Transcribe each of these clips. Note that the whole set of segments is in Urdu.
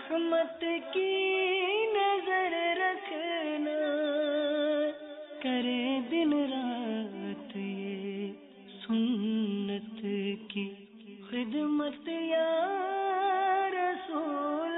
رحمت کی نظر رکھنا، کرے دن رات یہ سنت کی خدمت یا رسول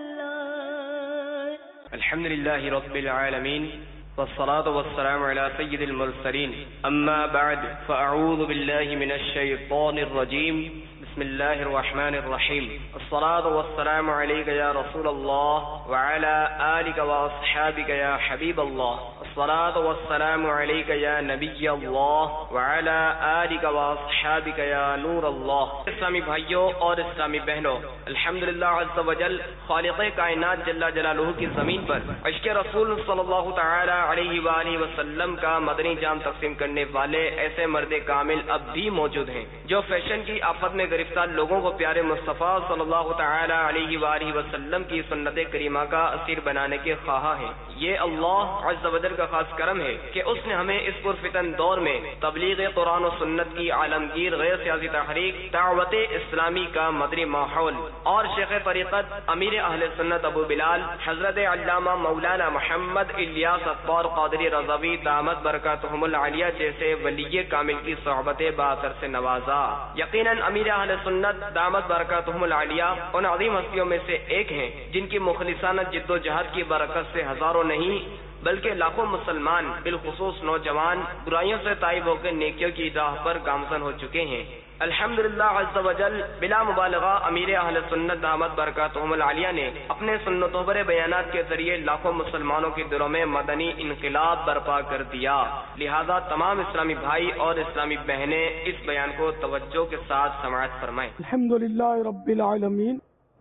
اللہ۔ الحمدللہ رب العالمین والصلاة والسلام على سید المرسلین، اما بعد فاعوذ باللہ من الشیطان الرجیم، بسم اللہ الرحمن الرحیم، الصلاة والسلام علیک یا رسول اللہ وعلى آلک واصحابک یا حبیب اللہ، الصلاة والسلام علیک یا نبی اللہ وعلى آلک واصحابک یا نور اللہ۔ اسلامی بھائیوں اور اسلامی بہنوں، الحمدللہ عز وجل خالق کائنات جل جلالہ کی زمین پر عشق رسول صلی اللہ تعالی علیہ وآلہ وسلم کا مدنی جام تقسیم کرنے والے ایسے مرد کامل اب بھی موجود ہیں جو فیشن کی آفت میں گرفتار لوگوں کو پیارے مصطفیٰ صلی اللہ تعالی علیہ وآلہ وسلم کی سنت کریمہ کا اسیر بنانے کے خواہاں ہیں۔ یہ اللہ عز وجل کا خاص کرم ہے کہ اس نے ہمیں اس پرفتن دور میں تبلیغ قرآن و سنت کی عالمگیر غیر سیاسی تحریک دعوت اسلامی کا مدنی ماحول اور شیخ طریقت امیر اہل سنت ابو بلال حضرت علامہ مولانا محمد الیاس اطوار قادری رضوی دامت برکاتہم العالیہ جیسے ولی کامل کی صحبت باثر سے نوازا۔ یقیناً امیر اہل سنت دامت برکاتہم العالیہ ان عظیم ہستیوں میں سے ایک ہیں جن کی مخلصانہ جد و جہد کی برکت سے ہزاروں نہیں بلکہ لاکھوں مسلمان بالخصوص نوجوان برائیوں سے تائب ہو کے نیکیوں کی راہ پر گامزن ہو چکے ہیں۔ الحمدللہ عز وجل بلا مبالغہ امیر اہل سنت دامت برکاتہم العالیہ نے اپنے سنتوں پر بیانات کے ذریعے لاکھوں مسلمانوں کے دلوں میں مدنی انقلاب برپا کر دیا، لہذا تمام اسلامی بھائی اور اسلامی بہنیں اس بیان کو توجہ کے ساتھ سماعت فرمائیں۔ الحمدللہ رب العالمین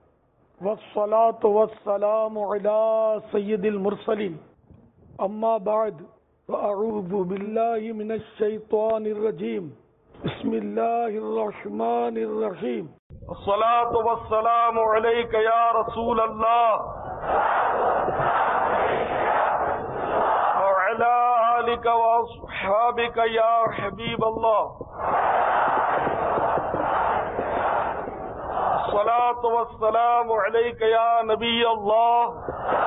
والصلاة والسلام علی سید المرسلین، اما بعد فاعوذ باللہ من الشیطان الرجیم، بسم اللہ الرحمن الرحیم، الصلاة والسلام علیک یا رسول اللہ وعلی آلک واصحابک یا حبیب اللہ، الصلاة والسلام علیک یا نبی اللہ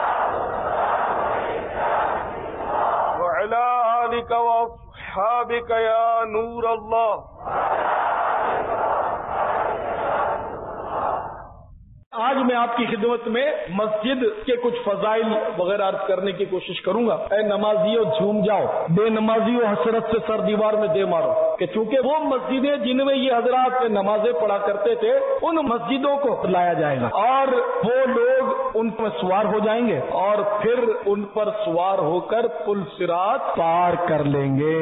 وعلی آلک واصحابک یا نور اللہ۔ آج میں آپ کی خدمت میں مسجد کے کچھ فضائل وغیرہ عرض کرنے کی کوشش کروں گا۔ اے نمازیوں جھوم جاؤ، بے نمازیوں حسرت سے سر دیوار میں دے مارو، کہ چونکہ وہ مسجدیں جن میں یہ حضرات نمازیں پڑھا کرتے تھے ان مسجدوں کو لایا جائے گا اور وہ لوگ ان پر سوار ہو جائیں گے اور پھر ان پر سوار ہو کر پل صراط پار کر لیں گے۔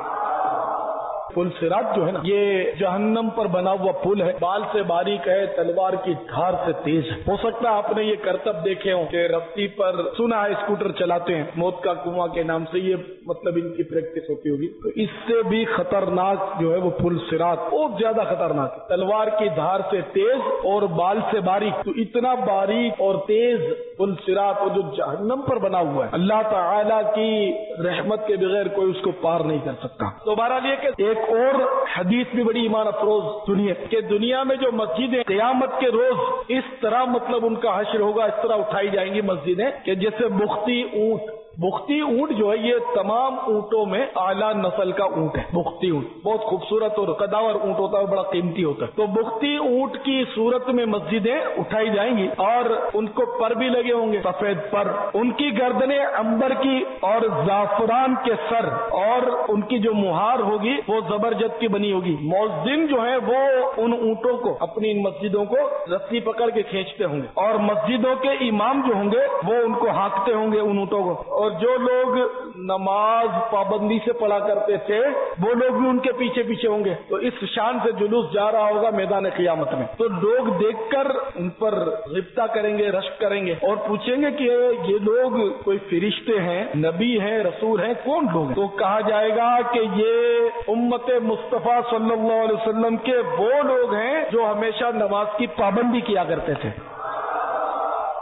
پل صراط جو ہے نا یہ جہنم پر بنا ہوا پل ہے، بال سے باریک ہے، تلوار کی دھار سے تیز ہے۔ ہو سکتا ہے آپ نے یہ کرتب دیکھے ہوں کہ رفتی پر سنا ہے اسکوٹر چلاتے ہیں، موت کا کنواں کے نام سے، یہ مطلب ان کی پریکٹس ہوتی ہوگی۔ تو اس سے بھی خطرناک جو ہے وہ پل صراط بہت زیادہ خطرناک ہے، تلوار کی دھار سے تیز اور بال سے باریک، تو اتنا باریک اور تیز پل صراط جو جہنم پر بنا ہوا ہے، اللہ تعالی کی رحمت کے بغیر کوئی اس کو پار نہیں کر سکتا۔ تو بہرحال یہ کہ ایک اور حدیث بھی بڑی ایمان افروز سنیے کہ دنیا میں جو مسجدیں قیامت کے روز اس طرح مطلب ان کا حشر ہوگا، اس طرح اٹھائی جائیں گی مسجدیں کہ جیسے بختی اونٹ جو ہے یہ تمام اونٹوں میں اعلیٰ نسل کا اونٹ ہے۔ بختی اونٹ بہت خوبصورت اور قداور اونٹ ہوتا ہے، بڑا قیمتی ہوتا ہے۔ تو بختی اونٹ کی صورت میں مسجدیں اٹھائی جائیں گی اور ان کو پر بھی لگے ہوں گے، سفید پر، ان کی گردنیں عنبر کی اور زعفران کے سر، اور ان کی جو مہار ہوگی وہ زبرجد کی بنی ہوگی۔ مؤذن جو ہے وہ ان اونٹوں کو اپنی مسجدوں کو رسی پکڑ کے کھینچتے ہوں گے اور مسجدوں کے امام جو ہوں گے وہ ان کو ہانکتے ہوں گے ان اونٹوں کو، اور جو لوگ نماز پابندی سے پڑھا کرتے تھے وہ لوگ بھی ان کے پیچھے پیچھے ہوں گے۔ تو اس شان سے جلوس جا رہا ہوگا میدان قیامت میں، تو لوگ دیکھ کر ان پر غبطہ کریں گے، رشک کریں گے اور پوچھیں گے کہ یہ لوگ کوئی فرشتے ہیں، نبی ہیں، رسول ہیں، کون لوگ ہیں؟ تو کہا جائے گا کہ یہ امت مصطفیٰ صلی اللہ علیہ وسلم کے وہ لوگ ہیں جو ہمیشہ نماز کی پابندی کیا کرتے تھے۔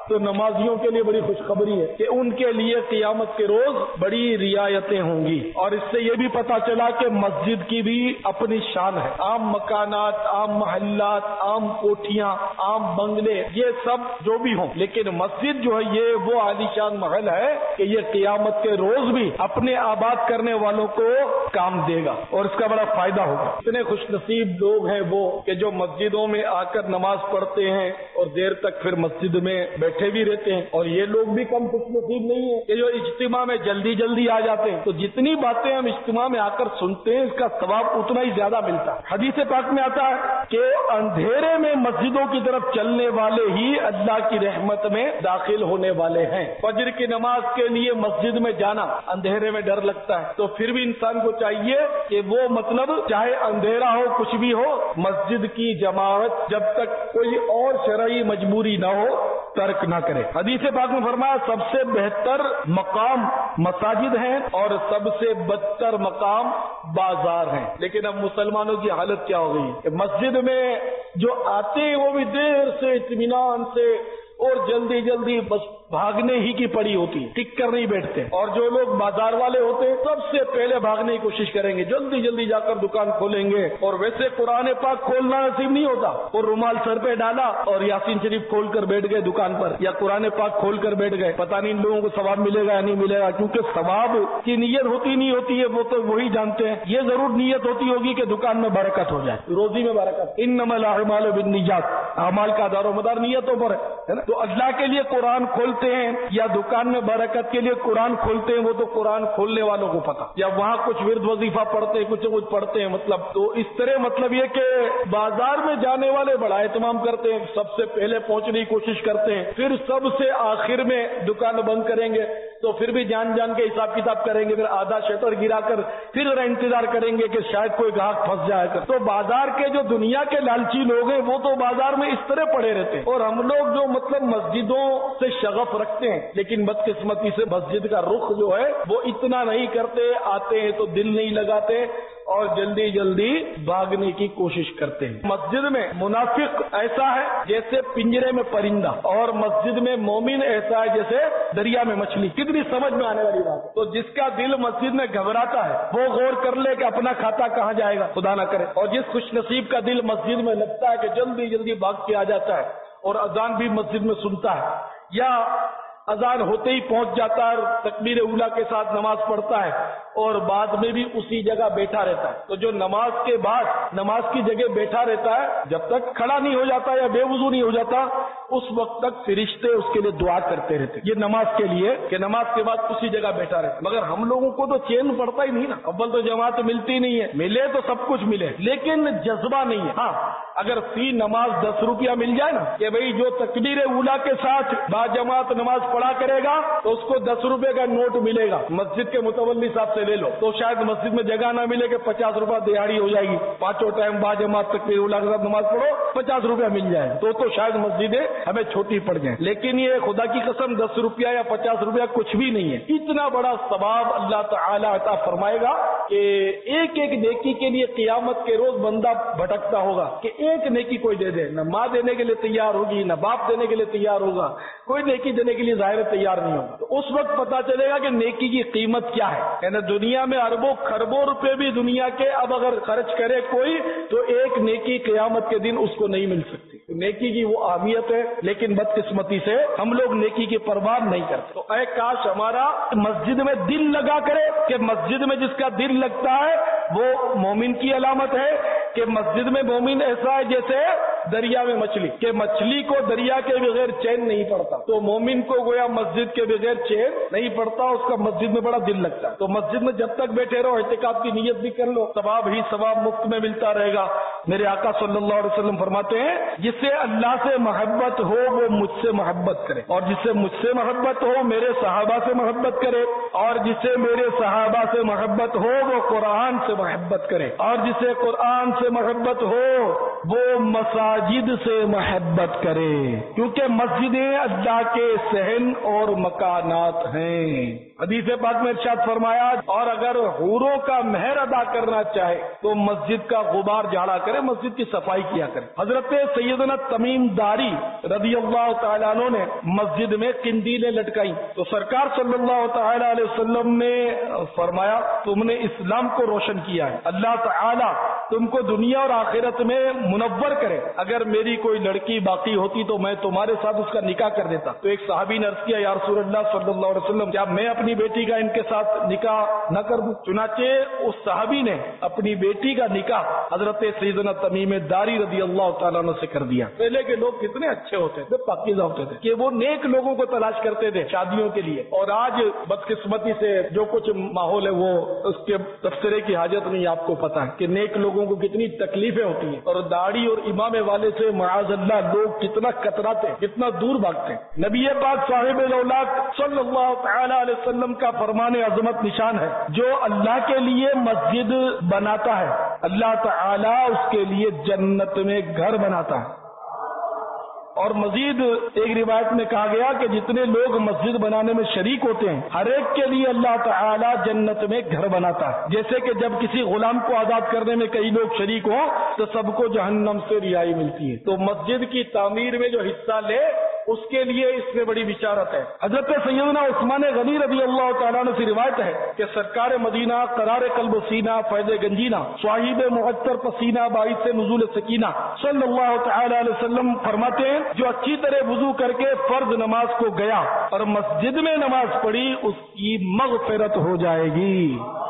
تو نمازیوں کے لیے بڑی خوشخبری ہے کہ ان کے لیے قیامت کے روز بڑی رعایتیں ہوں گی. اور اس سے یہ بھی پتا چلا کہ مسجد کی بھی اپنی شان ہے. عام مکانات، عام محلات، عام کوٹھیاں، عام بنگلے، یہ سب جو بھی ہوں، لیکن مسجد جو ہے یہ وہ عالی شان محل ہے کہ یہ قیامت کے روز بھی اپنے آباد کرنے والوں کو کام دے گا اور اس کا بڑا فائدہ ہوگا. اتنے خوش نصیب لوگ ہیں وہ کہ جو مسجدوں میں آ کر نماز پڑھتے ہیں اور دیر تک پھر مسجد میں بیٹھے بھی رہتے ہیں. اور یہ لوگ بھی کم خوش نصیب نہیں ہیں کہ جو اجتماع میں جلدی جلدی آ جاتے ہیں. تو جتنی باتیں ہم اجتماع میں آ کر سنتے ہیں اس کا ثواب اتنا ہی زیادہ ملتا ہے. حدیث پاک میں آتا ہے کہ اندھیرے میں مسجدوں کی طرف چلنے والے ہی اللہ کی رحمت میں داخل ہونے والے ہیں. فجر کی نماز کے لیے مسجد میں جانا اندھیرے میں ڈر لگتا ہے، تو پھر بھی انسان کو چاہیے کہ وہ مطلب چاہے اندھیرا ہو کچھ بھی ہو، مسجد کی جماعت جب تک کوئی اور شرعی مجبوری نہ ہو ترک نہ کرے. حدیث پاک میں فرمایا سب سے بہتر مقام مساجد ہیں اور سب سے بدتر مقام بازار ہیں. لیکن اب مسلمانوں کی حالت کیا ہو گئی کہ مسجد میں جو آتے ہیں وہ بھی دیر سے اطمینان سے اور جلدی جلدی بس بھاگنے ہی کی پڑی ہوتی ہے، ٹک کر نہیں بیٹھتے. اور جو لوگ بازار والے ہوتے ہیں سب سے پہلے بھاگنے کی کوشش کریں گے، جلدی جلدی جا کر دکان کھولیں گے. اور ویسے قرآن پاک کھولنا نصیب نہیں ہوتا، اور رومال سر پہ ڈالا اور یاسین شریف کھول کر بیٹھ گئے دکان پر، یا قرآن پاک کھول کر بیٹھ گئے. پتہ نہیں ان لوگوں کو ثواب ملے گا یا نہیں ملے گا، کیونکہ ثواب کی نیت ہوتی نہیں ہوتی ہے وہ تو وہی جانتے ہیں. یہ ضرور نیت ہوتی ہوگی کہ دکان میں برکت ہو جائے، روزی میں برکت. انما الاعمال بالنیات، اعمال کا دار و مدار نیتوں پر ہے نا. تو اللہ کے لیے قرآن کھولتے ہیں یا دکان میں برکت کے لیے قرآن کھولتے ہیں وہ تو قرآن کھولنے والوں کو پتا، یا وہاں کچھ ورد وظیفہ پڑھتے ہیں کچھ پڑھتے ہیں. مطلب تو اس طرح مطلب یہ کہ بازار میں جانے والے بڑا اہتمام کرتے ہیں، سب سے پہلے پہنچنے کی کوشش کرتے ہیں، پھر سب سے آخر میں دکان بند کریں گے تو پھر بھی جان جان کے حساب کتاب کریں گے، پھر آدھا شٹر گرا کر پھر انتظار کریں گے کہ شاید کوئی گاہک پھنس جائے گا. تو بازار کے جو دنیا کے لالچی لوگ ہیں وہ تو بازار میں اس طرح پڑے رہتے ہیں. اور ہم لوگ جو مطلب مسجدوں سے شغف رکھتے ہیں لیکن بدقسمتی سے مسجد کا رخ جو ہے وہ اتنا نہیں کرتے، آتے ہیں تو دل نہیں لگاتے اور جلدی جلدی بھاگنے کی کوشش کرتے ہیں. مسجد میں منافق ایسا ہے جیسے پنجرے میں پرندہ، اور مسجد میں مومن ایسا ہے جیسے دریا میں مچھلی. کتنی سمجھ میں آنے والی بات ہے. تو جس کا دل مسجد میں گھبراتا ہے وہ غور کر لے کہ اپنا کھاتا کہاں جائے گا، خدا نہ کرے. اور جس خوش نصیب کا دل مسجد میں لگتا ہے کہ جلدی جلدی بھاگ کے آ جاتا ہے اور اذان بھی مسجد میں سنتا ہے، یا اذان ہوتے ہی پہنچ جاتا ہے اور تکبیر اولیٰ کے ساتھ نماز پڑھتا ہے اور بعد میں بھی اسی جگہ بیٹھا رہتا ہے. تو جو نماز کے بعد نماز کی جگہ بیٹھا رہتا ہے جب تک کھڑا نہیں ہو جاتا یا بے وضو نہیں ہو جاتا اس وقت تک فرشتے اس کے لیے دعا کرتے رہتے. یہ نماز کے لیے کہ نماز کے بعد اسی جگہ بیٹھا رہتا. مگر ہم لوگوں کو تو چین پڑتا ہی نہیں نا. اول تو جماعت ملتی نہیں ہے، ملے تو سب کچھ ملے لیکن جذبہ نہیں ہے. ہاں اگر فی نماز 10 روپیہ مل جائے نا کہ بھئی جو تکبیر اولیٰ کے ساتھ با جماعت نماز پڑھا کرے گا تو اس کو 10 روپے کا نوٹ ملے گا، مسجد کے متولی صاحب سے لے لو. تو شاید مسجد میں جگہ نہ ملے کہ 50 روپیہ دیہڑی ہو جائے گی، پانچوں ٹائم با جماعت تکبیر اولیٰ کے ساتھ نماز پڑھو 50 روپیہ مل جائے تو شاید مسجدیں ہمیں چھوٹی پڑ جائیں. لیکن یہ خدا کی قسم 10 روپیہ یا 50 روپیہ کچھ بھی نہیں ہے. اتنا بڑا ثواب اللہ تعالی عطا فرمائے گا کہ ایک ایک نیکی کے لیے قیامت کے روز بندہ بھٹکتا ہوگا کہ ایک نیکی کوئی دے دے. نہ ماں دینے کے لیے تیار ہوگی، نہ باپ دینے کے لیے تیار ہوگا، کوئی نیکی دینے کے لیے ظاہر تیار نہیں ہوگا. تو اس وقت پتا چلے گا کہ نیکی کی قیمت کیا ہے. یعنی دنیا میں اربوں خربوں روپے بھی دنیا کے اب اگر خرچ کرے کوئی تو ایک نیکی قیامت کے دن اس کو نہیں مل سکتی. نیکی کی وہ اہمیت ہے لیکن بدقسمتی سے ہم لوگ نیکی کی پرواہ نہیں کرتے. تو اے کاش ہمارا مسجد میں دل لگا کرے کہ مسجد میں جس کا دل لگتا ہے وہ مومن کی علامت ہے کہ مسجد میں مومن ایسا ہے جیسے دریا میں مچھلی، کہ مچھلی کو دریا کے بغیر چین نہیں پڑتا تو مومن کو گویا مسجد کے بغیر چین نہیں پڑتا، اس کا مسجد میں بڑا دل لگتا ہے. تو مسجد میں جب تک بیٹھے رہو اعتکاف کی نیت بھی کر لو، ثواب ہی ثواب مفت میں ملتا رہے گا. میرے آقا صلی اللہ علیہ وسلم فرماتے ہیں جسے اللہ سے محبت ہو وہ مجھ سے محبت کرے، اور جس سے مجھ سے محبت ہو میرے صحابہ سے محبت کرے، اور جسے میرے صحابہ سے محبت ہو وہ قرآن سے محبت کرے، اور جسے قرآن سے محبت ہو وہ مساجد سے محبت کرے، کیونکہ مسجدیں اللہ کے صحن اور مکانات ہیں. حدیث پاک میں ارشاد فرمایا اور اگر حوروں کا مہر ادا کرنا چاہے تو مسجد کا غبار جھاڑا کرے. کرے مسجد کی صفائی کیا کرے. حضرت سیدنا تمیم داری رضی اللہ تعالیٰ عنہ نے مسجد میں قندیلیں لٹکائیں تو سرکار صلی اللہ تعالیٰ علیہ وسلم نے فرمایا تم نے اسلام کو روشن کیا ہے, اللہ تعالیٰ تم کو دنیا اور آخرت میں منور کرے. اگر میری کوئی لڑکی باقی ہوتی تو میں تمہارے ساتھ اس کا نکاح کر دیتا. تو ایک صحابی نے عرض کیا یا رسول اللہ صلی اللہ علیہ وسلم کیا میں اپنی بیٹی کا ان کے ساتھ نکاح نہ کر دوں؟ چنانچہ اس صحابی نے اپنی بیٹی کا نکاح حضرت سیدنا تمیم داری رضی اللہ تعالیٰ عنہ سے کر دیا. پہلے کے لوگ کتنے اچھے ہوتے تھے, پاکیزہ ہوتے تھے کہ وہ نیک لوگوں کو تلاش کرتے تھے شادیوں کے لیے. اور آج بدقسمتی سے جو کچھ ماحول ہے وہ اس کے تبصرے کی حاجت نہیں, آپ کو پتا ہے کہ نیک لوگوں کو کتنی تکلیفیں ہوتی ہیں اور داڑھی اور امام والے سے معاذ اللہ لوگ کتنا کتراتے, کتنا دور بھاگتے ہیں. نبی پاک صاحب الاولاق صلی اللہ تعالی علیہ وسلم کا فرمان عظمت نشان ہے جو اللہ کے لیے مسجد بناتا ہے اللہ تعالی اس کے لیے جنت میں گھر بناتا ہے. اور مزید ایک روایت میں کہا گیا کہ جتنے لوگ مسجد بنانے میں شریک ہوتے ہیں ہر ایک کے لیے اللہ تعالی جنت میں گھر بناتا ہے. جیسے کہ جب کسی غلام کو آزاد کرنے میں کئی لوگ شریک ہوں تو سب کو جہنم سے رہائی ملتی ہے. تو مسجد کی تعمیر میں جو حصہ لے اس کے لیے اس میں بڑی بشارت ہے. حضرت سیدنا عثمان غنی رضی اللہ تعالیٰ عنہ سے روایت ہے کہ سرکار مدینہ قرار قلب و سینہ فیض گنجینہ صاحب معطر پسینہ باعث نزول سکینہ صلی اللہ تعالی علیہ وسلم فرماتے ہیں جو اچھی طرح وضو کر کے فرض نماز کو گیا اور مسجد میں نماز پڑھی اس کی مغفرت ہو جائے گی.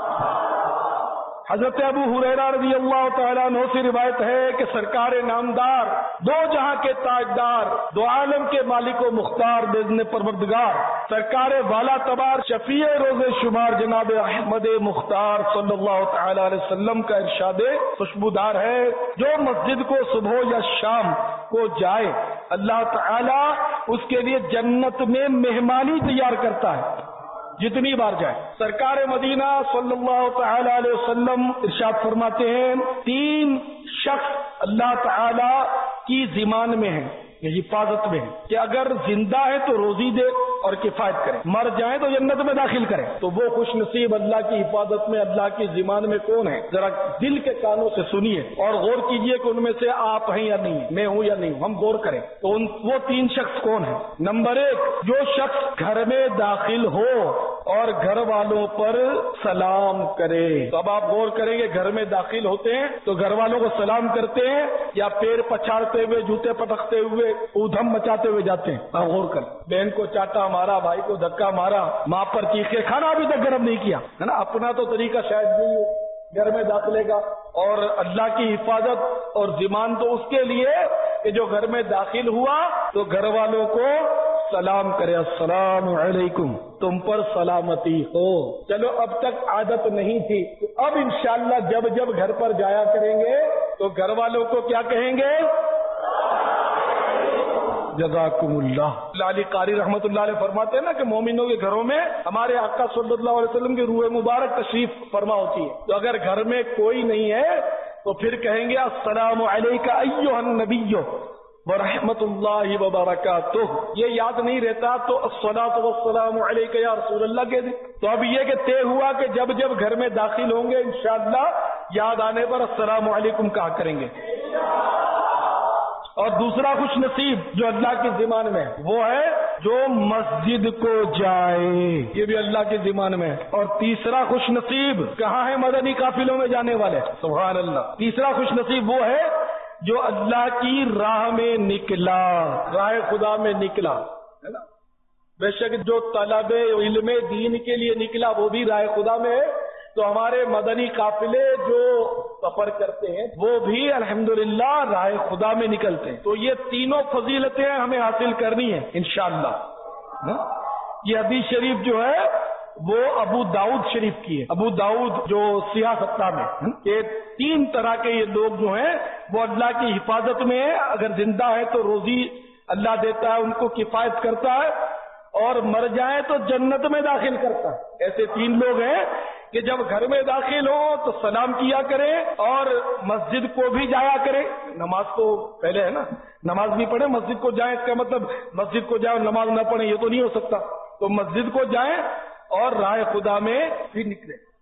حضرت ابو ہریرہ رضی اللہ تعالیٰ عنہ سے روایت ہے کہ سرکار نامدار دو جہاں کے تاجدار دو عالم کے مالک و مختار بإذن پروردگار سرکار والا تبار شفیع روز شمار جناب احمد مختار صلی اللہ تعالی علیہ وسلم کا ارشاد خوشبودار ہے جو مسجد کو صبح یا شام کو جائے اللہ تعالی اس کے لیے جنت میں مہمانی تیار کرتا ہے جتنی بار جائے. سرکار مدینہ صلی اللہ تعالی علیہ وسلم ارشاد فرماتے ہیں 3 شخص اللہ تعالی کی ذمہ میں ہیں, حفاظت میں ہے کہ اگر زندہ ہے تو روزی دے اور کفایت کرے, مر جائیں تو جنت میں داخل کرے. تو وہ خوش نصیب اللہ کی حفاظت میں اللہ کی ذمان میں کون ہے؟ ذرا دل کے کانوں سے سنیے اور غور کیجئے کہ ان میں سے آپ ہیں یا نہیں, میں ہوں یا نہیں, ہم غور کریں. تو وہ 3 شخص کون ہیں؟ نمبر 1 جو شخص گھر میں داخل ہو اور گھر والوں پر سلام کرے. تو اب آپ غور کریں گے گھر میں داخل ہوتے ہیں تو گھر والوں کو سلام کرتے ہیں یا پیر پچھاڑتے ہوئے جوتے پٹکتے ہوئے ادھم مچاتے ہوئے جاتے ہیں؟ آپ غور کر. بہن کو چاٹا مارا, بھائی کو دھکا مارا, ماں پر چیخے, کھانا ابھی تک گرم نہیں کیا ہے نا. اپنا تو طریقہ شاید نہیں ہو گھر میں داخلے کا. اور اللہ کی حفاظت اور ذمان تو اس کے لیے کہ جو گھر میں داخل ہوا تو گھر والوں کو سلام کرے, السلام علیکم, تم پر سلامتی ہو. چلو اب تک عادت نہیں تھی تو اب انشاءاللہ جب جب گھر پر جایا کریں گے تو گھر والوں کو کیا کہیں گے؟ جزاکم اللہ. علی قاری رحمت اللہ علیہ فرماتے ہیں نا کہ مومنوں کے گھروں میں ہمارے آقا صلی اللہ علیہ وسلم کی روح مبارک تشریف فرما ہوتی ہے. تو اگر گھر میں کوئی نہیں ہے تو پھر کہیں گے السلام علیک ایھا النبی ورحمۃ اللہ وبرکاتہ. یہ یاد نہیں رہتا تو الصلاۃ والسلام علیک یا رسول اللہ کہہ دیں. تو اب یہ کہ طے ہوا کہ جب جب گھر میں داخل ہوں گے انشاءاللہ یاد آنے پر السلام علیکم کہا کریں گے. اور دوسرا خوش نصیب جو اللہ کی ذمہ میں وہ ہے جو مسجد کو جائے, یہ بھی اللہ کی ذمہ میں. اور تیسرا خوش نصیب کہاں ہے؟ مدنی قافلوں میں جانے والے. سبحان اللہ. تیسرا خوش نصیب وہ ہے جو اللہ کی راہ میں نکلا, راہ خدا میں نکلا ہے نا. بے شک جو طلب علم دین کے لیے نکلا وہ بھی راہ خدا میں ہے. تو ہمارے مدنی قافلے جو سفر کرتے ہیں وہ بھی الحمدللہ راہ خدا میں نکلتے ہیں. تو یہ تینوں فضیلتیں ہمیں حاصل کرنی ہیں انشاءاللہ. یہ حدیث شریف جو ہے وہ ابو داؤد شریف کی ہے. ابو داؤد جو سیاہ ستہ میں یہ 3 طرح کے یہ لوگ جو ہیں وہ اللہ کی حفاظت میں ہیں. اگر زندہ ہے تو روزی اللہ دیتا ہے, ان کو کفایت کرتا ہے, اور مر جائیں تو جنت میں داخل کرتا ہے. ایسے 3 لوگ ہیں کہ جب گھر میں داخل ہو تو سلام کیا کرے اور مسجد کو بھی جایا کرے. نماز تو پہلے ہے نا, نماز بھی پڑھے مسجد کو جائیں. اس کا مطلب مسجد کو جائیں نماز نہ پڑھیں یہ تو نہیں ہو سکتا. تو مسجد کو جائیں اور راہ خدا میں بھی نکلے.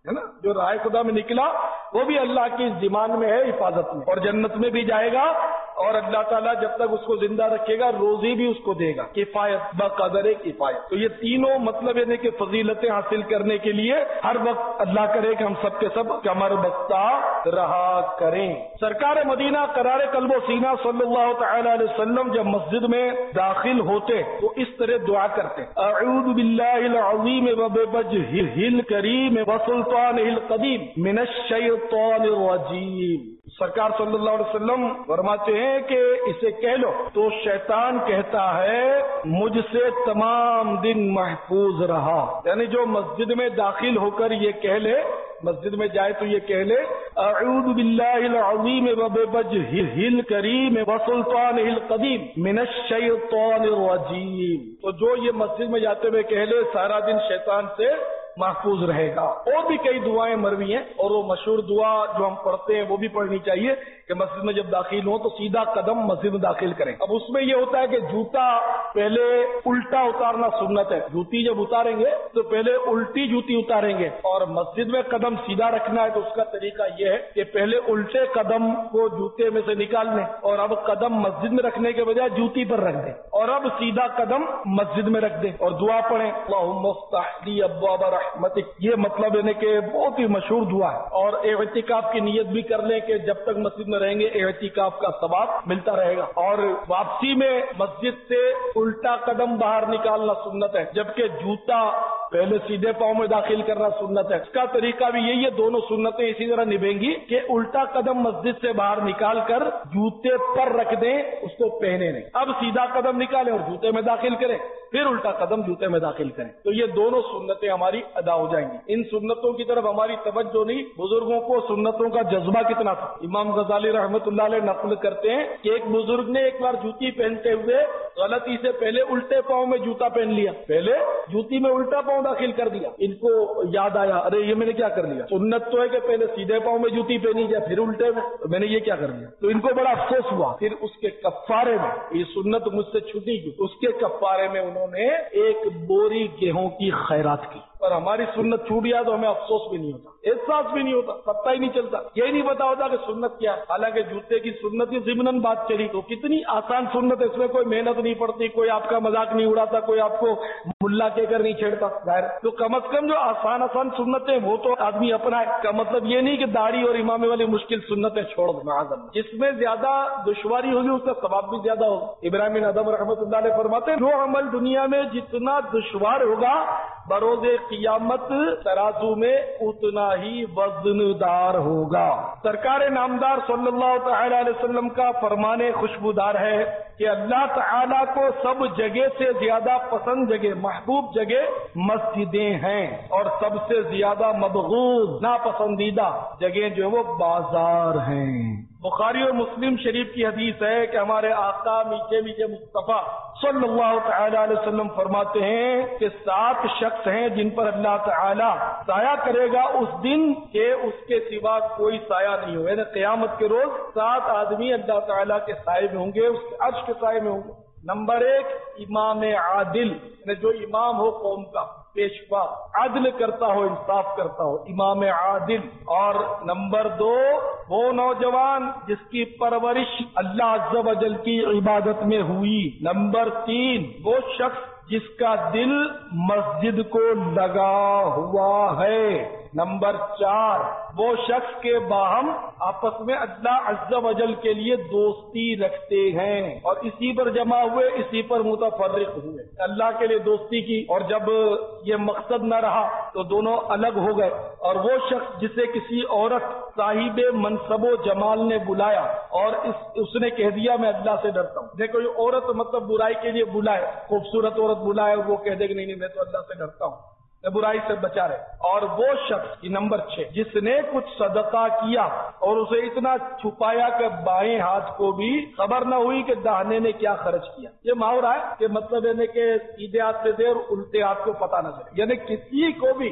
ہے نا, جو راہ خدا میں نکلا وہ بھی اللہ کی ضمان میں ہے, حفاظت میں, اور جنت میں بھی جائے گا, اور اللہ تعالیٰ جب تک اس کو زندہ رکھے گا روزی بھی اس کو دے گا, کفایت بقدر کفایت. تو یہ تینوں مطلب یعنی کہ فضیلتیں حاصل کرنے کے لیے ہر وقت اللہ کرے کہ ہم سب کے سب کمر بستہ رہا کریں. سرکار مدینہ قرار قلب و سینہ صلی اللہ تعالی علیہ وسلم جب مسجد میں داخل ہوتے تو اس طرح دعا کرتے, اعوذ باللہ العظیم وبوجہہ الکریم وسلطانہ القدیم من الشیطان الرجیم. سرکار صلی اللہ علیہ وسلم فرماتے ہیں کہ اسے کہہ لو تو شیطان کہتا ہے مجھ سے تمام دن محفوظ رہا. یعنی جو مسجد میں داخل ہو کر یہ کہہ لے, مسجد میں جائے تو یہ کہہ لے اعوذ باللہ العظیم وبوجہہ الکریم وسلطانہ القدیم من الشیطان الرجیم. تو جو یہ مسجد میں جاتے ہوئے کہہ لے سارا دن شیطان سے محفوظ رہے گا. اور بھی کئی دعائیں مروی ہیں, اور وہ مشہور دعا جو ہم پڑھتے ہیں وہ بھی پڑھنی چاہیے کہ مسجد میں جب داخل ہوں تو سیدھا قدم مسجد میں داخل کریں. اب اس میں یہ ہوتا ہے کہ جوتا پہلے الٹا اتارنا سنت ہے. جوتی جب اتاریں گے تو پہلے الٹی جوتی اتاریں گے, اور مسجد میں قدم سیدھا رکھنا ہے تو اس کا طریقہ یہ ہے کہ پہلے الٹے قدم کو جوتے میں سے نکال لیں, اور اب قدم مسجد میں رکھنے کے بجائے جوتی پر رکھ دیں, اور اب سیدھا قدم مسجد میں رکھ دیں اور دعا پڑھیں اللہم افتح لی ابواب رحمتک. یہ مطلب ہے کہ بہت ہی مشہور دعا ہے. اور اعتکاف کی نیت بھی کر لیں کہ جب تک مسجد میں رہیں گے اعتکاف کا ثواب ملتا رہے گا. اور واپسی میں مسجد سے الٹا قدم باہر نکالنا سنت ہے, جبکہ جوتا پہلے سیدھے پاؤں میں داخل کرنا سنت ہے. اس کا طریقہ بھی یہی ہے, دونوں سنتیں اسی طرح نبھیں گی کہ الٹا قدم مسجد سے باہر نکال کر جوتے پر رکھ دیں, اس کو پہنے نہیں. اب سیدھا قدم نکالیں اور جوتے میں داخل کریں, پھر الٹا قدم جوتے میں داخل کریں. تو یہ دونوں سنتیں ہماری ادا ہو جائیں گی. ان سنتوں کی طرف ہماری توجہ نہیں. بزرگوں کو سنتوں کا جذبہ کتنا تھا. امام غزالی رحمۃ اللہ علیہ نقل کرتے ہیں کہ ایک بزرگ نے ایک بار جوتی پہنتے ہوئے غلطی سے پہلے الٹے پاؤں میں جوتا پہن لیا, پہلے جوتی میں الٹا پاؤں داخل کر دیا. ان کو یاد آیا ارے یہ میں نے کیا کر لیا, سنت تو ہے کہ پہلے سیدھے پاؤں میں جوتی پہنی جائے پھر الٹے میں نے یہ کیا کر لیا. تو ان کو بڑا افسوس ہوا. پھر اس کے کفارے میں, یہ سنت مجھ سے چھوٹی کی, اس کے کفارے میں انہوں نے ایک بوری گیہوں کی خیرات کی. اور ہماری سنت چھوٹ گیا تو ہمیں افسوس بھی نہیں ہوتا, احساس بھی نہیں ہوتا, پتہ ہی نہیں چلتا, یہی نہیں پتا ہوتا کہ سنت کیا ہے. حالانکہ جوتے کی سنت کی ضمناً بات چلی تو کتنی آسان سنت ہے, اس میں کوئی محنت نہیں پڑتی, کوئی آپ کا مذاق نہیں اڑاتا, کوئی آپ کو ملا کہہ کر نہیں چھیڑتا. ظاہر تو کم از کم جو آسان سنتیں وہ تو آدمی اپنائے. کا مطلب یہ نہیں کہ داڑھی اور امامے والی مشکل سنتیں چھوڑ دیں. جس میں زیادہ دشواری ہوگی اس کا ثواب بھی زیادہ ہوگا. ابراہیم بن ادم رحمۃ اللہ علیہ فرماتے ہیں جو عمل دنیا میں جتنا دشوار ہوگا بروز قیامت ترازو میں اتنا ہی وزن دار ہوگا. سرکار نامدار صلی اللہ تعالی علیہ وسلم کا فرمان خوشبودار ہے کہ اللہ تعالیٰ کو سب جگہ سے زیادہ پسند جگہ, محبوب جگہ مسجدیں ہیں, اور سب سے زیادہ مبغوض ناپسندیدہ جگہ جو وہ بازار ہیں. بخاری اور مسلم شریف کی حدیث ہے کہ ہمارے آقا میٹھے میٹھے مصطفیٰ صلی اللہ تعالی علیہ وسلم فرماتے ہیں کہ 7 شخص ہیں جن پر اللہ تعالی سایہ کرے گا اس دن کہ اس کے سوا کوئی سایہ نہیں ہو. یعنی قیامت کے روز 7 آدمی اللہ تعالی کے سائے میں ہوں گے, اس کے عرش کے سائے میں ہوں گے. نمبر 1 امام عادل, یعنی جو امام ہو قوم کا, پیشوا, عدل کرتا ہو, انصاف کرتا ہو, امام عادل. اور نمبر 2 وہ نوجوان جس کی پرورش اللہ عز و جل کی عبادت میں ہوئی. نمبر 3 وہ شخص جس کا دل مسجد کو لگا ہوا ہے. نمبر 4 وہ شخص کے باہم آپس میں اللہ عز و جل کے لیے دوستی رکھتے ہیں اور اسی پر جمع ہوئے, اسی پر متفرق ہوئے. اللہ کے لیے دوستی کی اور جب یہ مقصد نہ رہا تو دونوں الگ ہو گئے. اور وہ شخص جسے کسی عورت صاحب منصب و جمال نے بلایا اور اس نے کہہ دیا میں اللہ سے ڈرتا ہوں. دیکھو یہ عورت مطلب برائی کے لیے بلائے, خوبصورت عورت بلائے اور وہ کہہ دے کہ نہیں میں تو اللہ سے ڈرتا ہوں, برائی سے بچا رہے. اور وہ شخص کی نمبر 6 جس نے کچھ صدقہ کیا اور اسے اتنا چھپایا کہ بائیں ہاتھ کو بھی خبر نہ ہوئی کہ داہنے نے کیا خرچ کیا. یہ محاورہ ہے کہ مطلب یعنی کہ سیدھے ہاتھ سے دے اور الٹے ہاتھ کو پتہ نہ چلے. یعنی کسی کو بھی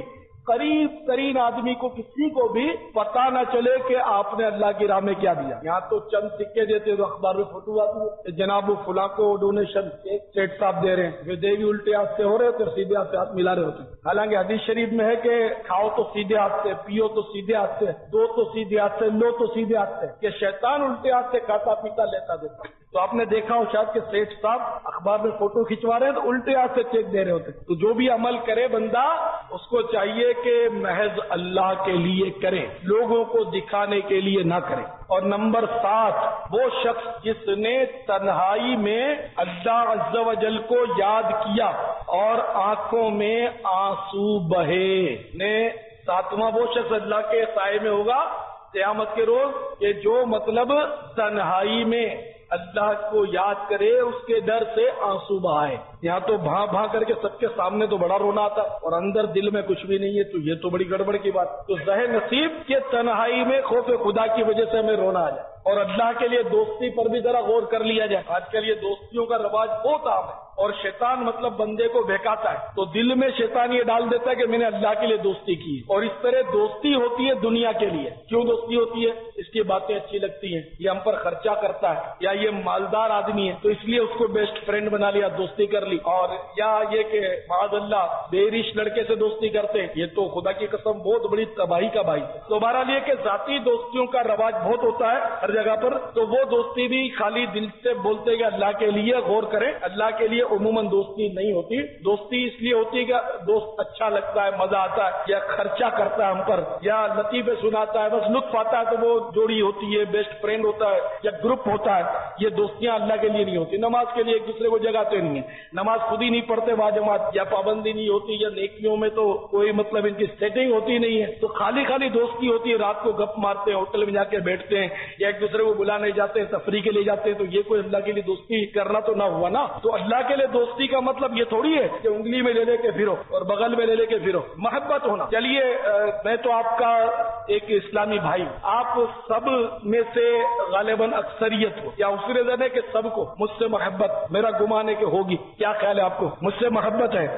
قریب ترین آدمی کو کسی کو بھی پتا نہ چلے کہ آپ نے اللہ کی راہ میں کیا دیا. یہاں تو چند سکے دیتے تو اخبار میں فوٹو آتی ہے جناب فلاں کو ڈونیشن سیٹ صاحب دے رہے ہیں, دے بھی الٹے ہاتھ سے ہو رہے ہوتے, سیدھے ہاتھ سے ہاتھ ملا رہے ہوتے. حالانکہ حدیث شریف میں ہے کہ کھاؤ تو سیدھے ہاتھ سے, پیو تو سیدھے ہاتھ سے, دو تو سیدھے ہاتھ سے, لو تو سیدھے ہاتھ سے, کہ شیطان الٹے ہاتھ سے کھاتا پیتا لیتا دیتا. تو آپ نے دیکھا ہو شاید کہ سیٹ صاحب اخبار میں فوٹو کھنچوا رہے ہیں تو الٹے ہاتھ سے چیک دے رہے ہوتے. تو جو بھی عمل کرے بندہ اس کو چاہیے کہ محض اللہ کے لیے کرے, لوگوں کو دکھانے کے لیے نہ کرے. اور نمبر 7, وہ شخص جس نے تنہائی میں اللہ عز و جل کو یاد کیا اور آنکھوں میں آنسو بہے. نے 7واں وہ شخص اللہ کے سائے میں ہوگا قیامت کے روز, کہ جو مطلب تنہائی میں اللہ کو یاد کرے, اس کے ڈر سے آنسو بہائے. یہاں تو بھاں بھاں کر کے سب کے سامنے تو بڑا رونا آتا اور اندر دل میں کچھ بھی نہیں ہے, تو یہ تو بڑی گڑبڑ کی بات. تو ظاہر نصیب کہ تنہائی میں خوف خدا کی وجہ سے ہمیں رونا آ جائے. اور اللہ کے لیے دوستی پر بھی ذرا غور کر لیا جائے. آج کل یہ دوستیوں کا رواج بہت عام ہے اور شیطان مطلب بندے کو بہکاتا ہے, تو دل میں شیطان یہ ڈال دیتا ہے کہ میں نے اللہ کے لیے دوستی کی. اور اس طرح دوستی ہوتی ہے دنیا کے لیے. کیوں دوستی ہوتی ہے؟ اس کی باتیں اچھی لگتی ہیں, یہ ہم پر خرچہ کرتا ہے, یا یہ مالدار آدمی ہے تو اس لیے اس کو بیسٹ فرینڈ بنا لیا, دوستی کر لی. اور یا یہ کہ معاذ اللہ بےریش لڑکے سے دوستی کرتے ہیں, یہ تو خدا کی قسم بہت بڑی تباہی کا باعث ہے. تو بہرحال یہ کہ ذاتی دوستیوں کا رواج بہت ہوتا ہے ہر جگہ پر, تو وہ دوستی بھی خالی دل سے بولتے کہ اللہ کے لیے غور کریں. اللہ کے لیے عموماً دوستی نہیں ہوتی. دوستی اس لیے ہوتی ہے کہ دوست اچھا لگتا ہے, مزہ آتا ہے, یا خرچہ کرتا ہے ہم پر, یا لطیفے سناتا ہے, بس لطف آتا ہے, تو وہ جوڑی ہوتی ہے, بیسٹ فرینڈ ہوتا ہے, یا گروپ ہوتا ہے. یہ دوستیاں اللہ کے لیے نہیں ہوتی. نماز کے لیے ایک دوسرے کو جگاتے نہیں ہیں, نماز خود ہی نہیں پڑھتے با جماعت, یا پابندی نہیں ہوتی, یا نیکیوں میں تو کوئی مطلب ان کی سیٹنگ ہوتی نہیں ہے. تو خالی خالی دوستی ہوتی ہے, رات کو گپ مارتے ہیں, ہوٹل میں جا کے بیٹھتے ہیں, یا ایک دوسرے کو بلانے جاتے ہیں, تفریح کے لیے جاتے ہیں. تو یہ کوئی اللہ کے لیے دوستی کرنا تو نہ ہوا نا. تو اللہ کے لیے دوستی کا مطلب یہ تھوڑی ہے کہ انگلی میں لے لے کے پھرو اور بغل میں لے لے کے پھرو. محبت ہونا. چلیے میں تو آپ کا ایک اسلامی بھائی, آپ سب میں سے غالباً اکثریت ہو, یا اس ریزن ہے کہ سب کو مجھ سے محبت, میرا گمان ہے کہ ہوگی. کیا خیال ہے آپ کو مجھ سے محبت ہے؟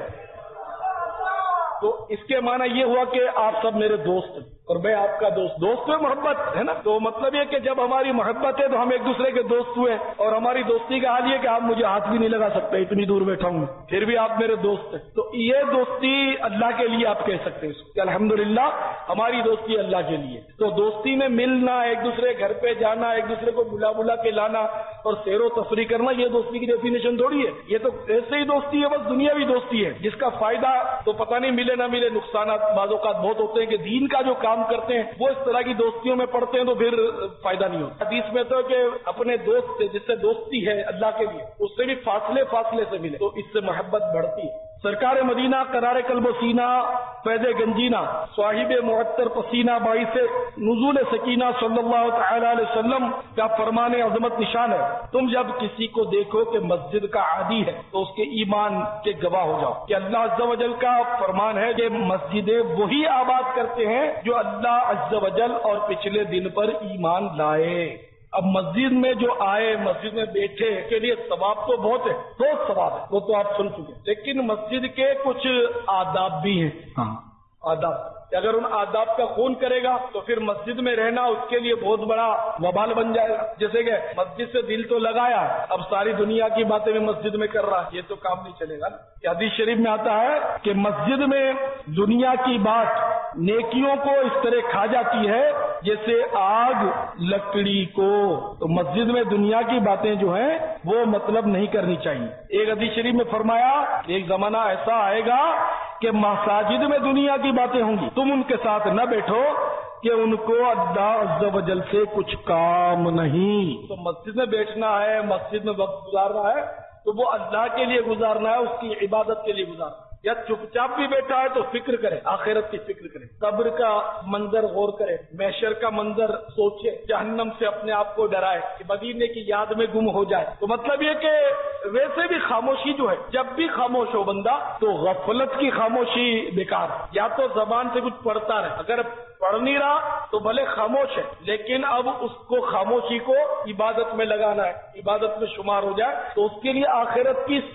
تو اس کے معنی یہ ہوا کہ آپ سب میرے دوست ہیں اور میں آپ کا دوست. دوست میں محبت ہے نا. تو مطلب یہ کہ جب ہماری محبت ہے تو ہم ایک دوسرے کے دوست ہوئے, اور ہماری دوستی کا حال یہ کہ آپ مجھے ہاتھ بھی نہیں لگا سکتے, اتنی دور بیٹھا ہوں پھر بھی آپ میرے دوست ہیں. تو یہ دوستی اللہ کے لیے آپ کہہ سکتے ہیں اس کو, الحمدللہ ہماری دوستی اللہ کے لیے. تو دوستی میں ملنا, ایک دوسرے گھر پہ جانا, ایک دوسرے کو بلا بلا کے لانا اور سیر و تفریح کرنا, یہ دوستی کی ڈیفینیشن تھوڑی ہے. یہ تو ایسے ہی دوستی ہے, بس دنیاوی دوستی ہے جس کا فائدہ تو پتہ نہیں ملے نہ ملے. نقصانات بعض اوقات بہت ہوتے ہیں کہ دین کا جو کام کرتے ہیں وہ اس طرح کی دوستیوں میں پڑتے ہیں تو پھر فائدہ نہیں ہوتا. حدیث میں تو کہ اپنے دوست سے جس سے دوستی ہے اللہ کے لیے, اس سے بھی فاصلے سے ملے تو اس سے محبت بڑھتی ہے. سرکار مدینہ قرار قلب و سینہ فیض گنجینہ صاحب معطر پسینہ باعث نزول سکینہ صلی اللہ تعالی علیہ وسلم کا فرمان عظمت نشان ہے, تم جب کسی کو دیکھو کہ مسجد کا عادی ہے تو اس کے ایمان کے گواہ ہو جاؤ کہ اللہ عز و جل کا فرمان ہے کہ مسجدیں وہی آباد کرتے ہیں جو اللہ عز و جل اور پچھلے دن پر ایمان لائے. اب مسجد میں جو آئے, مسجد میں بیٹھے کے لیے ثواب تو بہت ہے, بہت ثواب ہے, وہ تو آپ سن چکے. لیکن مسجد کے کچھ آداب بھی ہیں. آداب اگر ان آداب کا خون کرے گا تو پھر مسجد میں رہنا اس کے لیے بہت بڑا وبال بن جائے گا. جیسے کہ مسجد سے دل تو لگایا, اب ساری دنیا کی باتیں بھی مسجد میں کر رہا, یہ تو کام نہیں چلے گا. حدیث شریف میں آتا ہے کہ مسجد میں دنیا کی بات نیکیوں کو اس طرح کھا جاتی ہے جیسے آگ لکڑی کو. تو مسجد میں دنیا کی باتیں جو ہیں وہ مطلب نہیں کرنی چاہیے. ایک حدیث شریف میں فرمایا ایک زمانہ ایسا آئے گا کہ مساجد میں دنیا کی باتیں ہوں گی, تم ان کے ساتھ نہ بیٹھو کہ ان کو اللہ عز و جل سے کچھ کام نہیں. تو مسجد میں بیٹھنا ہے, مسجد میں وقت گزارنا ہے تو وہ اللہ کے لیے گزارنا ہے, اس کی عبادت کے لیے گزارنا ہے. یا چپ چاپ بھی بیٹھا ہے تو فکر کرے, آخرت کی فکر کرے, قبر کا منظر غور کرے, محشر کا منظر سوچے, جہنم سے اپنے آپ کو ڈرائے کہ مدینے کی یاد میں گم ہو جائے. تو مطلب یہ کہ ویسے بھی خاموشی جو ہے, جب بھی خاموش ہو بندہ تو غفلت کی خاموشی بیکار. یا تو زبان سے کچھ پڑھتا رہے, اگر پڑھ نہیں رہا تو بھلے خاموش ہے، لیکن اب اس کو خاموشی کو عبادت میں لگانا ہے، عبادت میں شمار ہو جائے تو اس کے لیے آخرت کی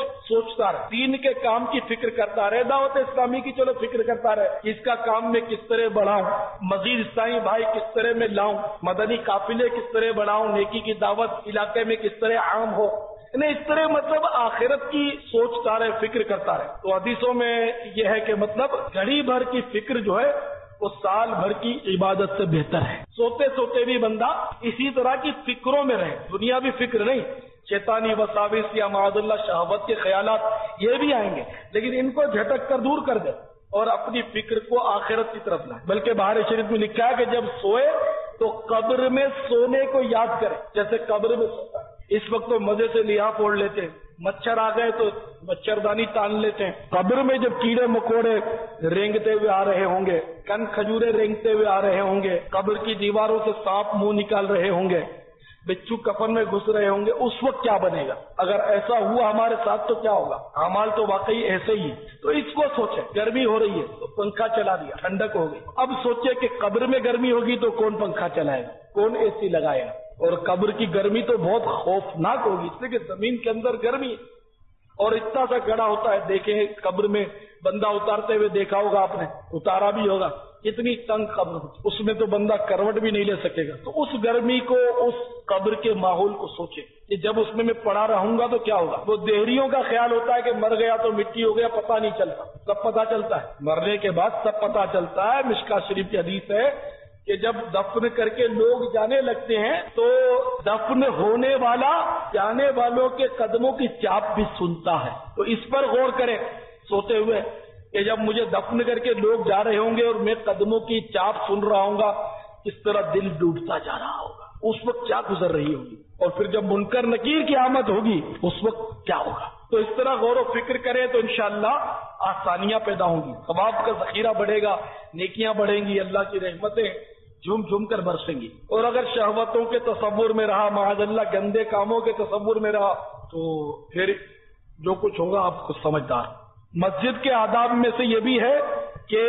سوچتا رہے، دین کے کام کی فکر کرتا رہے، دعوت اسلامی کی چلو فکر کرتا رہے کہ اس کا کام میں کس طرح بڑھاؤں، مزید اسلامی بھائی کس طرح میں لاؤں، مدنی قافلے کس طرح بڑھاؤں، نیکی کی دعوت علاقے میں کس طرح عام ہو، اس طرح مطلب آخرت کی سوچتا رہے، فکر کرتا رہے۔ تو حدیثوں میں یہ ہے کہ مطلب گھڑی بھر کی فکر جو ہے وہ سال بھر کی عبادت سے بہتر ہے۔ سوتے سوتے بھی بندہ اسی طرح کی فکروں میں رہے، دنیاوی فکر نہیں، شیطانی وساوس یا معاذ اللہ شہوت کے خیالات یہ بھی آئیں گے، لیکن ان کو جھٹک کر دور کر دے اور اپنی فکر کو آخرت کی طرف لائے۔ بلکہ بہار شریف میں لکھا ہے کہ جب سوئے تو قبر میں سونے کو یاد کرے، جیسے قبر میں سوتا ہے۔ اس وقت تو مزے سے لحاف اوڑھ لیتے ہیں، مچھر آ گئے تو مچھردانی تان لیتے ہیں، قبر میں جب کیڑے مکوڑے رینگتے ہوئے آ رہے ہوں گے، کن کھجورے رینگتے ہوئے آ رہے ہوں گے، قبر کی دیواروں سے سانپ منہ نکال رہے ہوں گے، بچھو کفن میں گھس رہے ہوں گے، اس وقت کیا بنے گا؟ اگر ایسا ہوا ہمارے ساتھ تو کیا ہوگا؟ اعمال تو واقعی ایسے ہی، تو اس کو سوچے۔ گرمی ہو رہی ہے تو پنکھا چلا دیا، ٹھنڈک ہو گئی۔ اب سوچے کہ قبر میں گرمی ہوگی تو کون پنکھا چلائے گا، کون اے سی لگائے گا؟ اور قبر کی گرمی تو بہت خوفناک ہوگی، اس لیے کہ زمین کے اندر گرمی اور اتنا سا گڑھا ہوتا ہے۔ دیکھیں قبر میں بندہ اتارتے ہوئے دیکھا ہوگا آپ نے، اتارا بھی ہوگا، اتنی تنگ قبر ہوتی، اس میں تو بندہ کروٹ بھی نہیں لے سکے گا۔ تو اس گرمی کو، اس قبر کے ماحول کو سوچے کہ جب اس میں پڑا رہوں گا تو کیا ہوگا۔ وہ دیہریوں کا خیال ہوتا ہے کہ مر گیا تو مٹی ہو گیا، پتہ نہیں چلتا، سب پتہ چلتا ہے، مرنے کے بعد سب پتہ چلتا ہے۔ مشکاۃ شریف کی حدیث ہے کہ جب دفن کر کے لوگ جانے لگتے ہیں تو دفن ہونے والا جانے والوں کے قدموں کی چاپ بھی سنتا ہے۔ تو اس پر غور کریں سوتے ہوئے کہ جب مجھے دفن کر کے لوگ جا رہے ہوں گے اور میں قدموں کی چاپ سن رہا ہوں گا، اس طرح دل ڈوبتا جا رہا ہوگا، اس وقت کیا گزر رہی ہوگی، اور پھر جب منکر نکیر کی آمد ہوگی اس وقت کیا ہوگا۔ تو اس طرح غور و فکر کریں تو انشاءاللہ آسانیاں پیدا ہوں گی، ثواب کا ذخیرہ بڑھے گا، نیکیاں بڑھیں گی، اللہ کی رحمتیں جھوم جھوم کر برسیں گی۔ اور اگر شہوتوں کے تصور میں رہا، معاذ اللہ گندے کاموں کے تصور میں رہا، تو پھر جو کچھ ہوگا آپ کو سمجھدار۔ مسجد کے آداب میں سے یہ بھی ہے کہ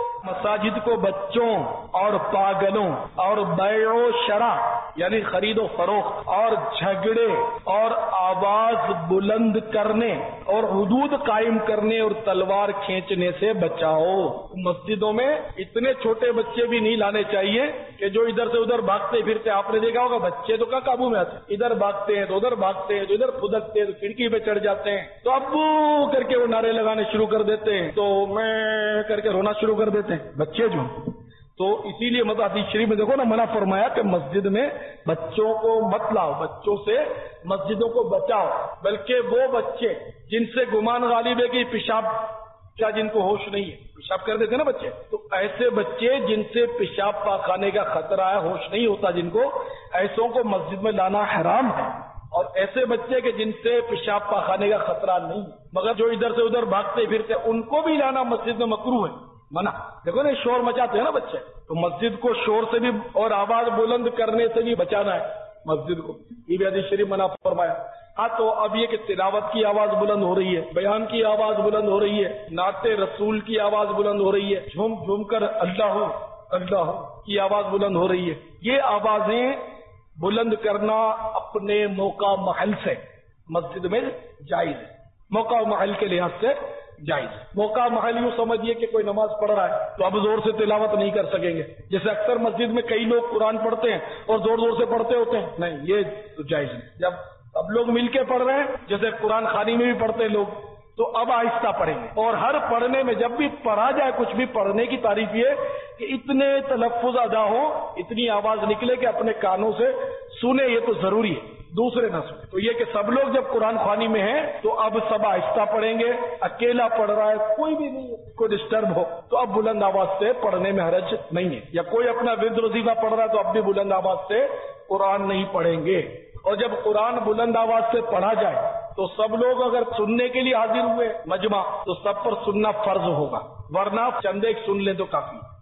مساجد کو بچوں اور پاگلوں اور بیع و شرع یعنی خرید و فروخت اور جھگڑے اور آواز بلند کرنے اور حدود قائم کرنے اور تلوار کھینچنے سے بچاؤ۔ مسجدوں میں اتنے چھوٹے بچے بھی نہیں لانے چاہیے کہ جو ادھر سے ادھر بھاگتے پھرتے، آپ نے دیکھا ہوگا بچے تو کہاں قابو میں آتے، ادھر بھاگتے ہیں تو ادھر بھاگتے ہیں، تو ادھر پھدکتے ہیں تو کھڑکی پہ چڑھ جاتے ہیں، تو ابو کر کے وہ نعرے لگانے شروع کر دیتے ہیں، تو میں کر کے رونا شروع کر دیتے ہیں بچے جو۔ تو اسی لیے مطلب حدیث شریف میں دیکھو نا، منع فرمایا کہ مسجد میں بچوں کو مت لاؤ، بچوں سے مسجدوں کو بچاؤ، بلکہ وہ بچے جن سے گمان غالب ہے کہ پیشاب کیا، جن کو ہوش نہیں ہے، پیشاب کر دیتے نا بچے، تو ایسے بچے جن سے پیشاب پاخانے کا خطرہ ہے، ہوش نہیں ہوتا جن کو، ایسوں کو مسجد میں لانا حرام ہے۔ اور ایسے بچے کہ جن سے پیشاب پاخانے کا خطرہ نہیں، مگر جو ادھر سے ادھر بھاگتے پھرتے، ان کو بھی لانا مسجد میں مکروہ ہے، منع۔ دیکھو نا شور مچاتے ہیں نا بچے، تو مسجد کو شور سے بھی اور آواز بلند کرنے سے بھی بچانا ہے مسجد کو، یہ بھی حدیث شریف منع فرمایا۔ ہاں تو اب یہ کہ تلاوت کی آواز بلند ہو رہی ہے، بیان کی آواز بلند ہو رہی ہے، نعت رسول کی آواز بلند ہو رہی ہے، جھوم جھوم کر اللہ اللہ کی آواز بلند ہو رہی ہے، یہ آوازیں بلند کرنا اپنے موقع محل سے مسجد میں جائز ہے، موقع محل کے لحاظ سے جائز۔ موقع محل یوں سمجھیے کہ کوئی نماز پڑھ رہا ہے تو اب زور سے تلاوت نہیں کر سکیں گے، جیسے اکثر مسجد میں کئی لوگ قرآن پڑھتے ہیں اور زور زور سے پڑھتے ہوتے ہیں، نہیں یہ تو جائز نہیں۔ جب اب لوگ مل کے پڑھ رہے ہیں، جیسے قرآن خوانی میں بھی پڑھتے ہیں لوگ، تو اب آہستہ پڑھیں گے، اور ہر پڑھنے میں جب بھی پڑھا جائے کچھ بھی، پڑھنے کی تعریف یہ کہ اتنے تلفظ ادا ہو، اتنی آواز نکلے کہ اپنے کانوں سے سنے، یہ تو ضروری ہے، دوسرے نہ سنے۔ تو یہ کہ سب لوگ جب قرآن خوانی میں ہیں تو اب سب آہستہ پڑھیں گے، اکیلا پڑھ رہا ہے کوئی بھی نہیں، کوئی ڈسٹرب ہو تو اب بلند آواز سے پڑھنے میں حرج نہیں ہے، یا کوئی اپنا ورد وظیفہ پڑھ رہا ہے تو اب بھی بلند آواز سے قرآن نہیں پڑھیں گے۔ اور جب قرآن بلند آواز سے پڑھا جائے تو سب لوگ اگر سننے کے لیے حاضر ہوئے مجمع، تو سب پر سننا فرض ہوگا، ورنہ چند ایک سن لیں تو کافی۔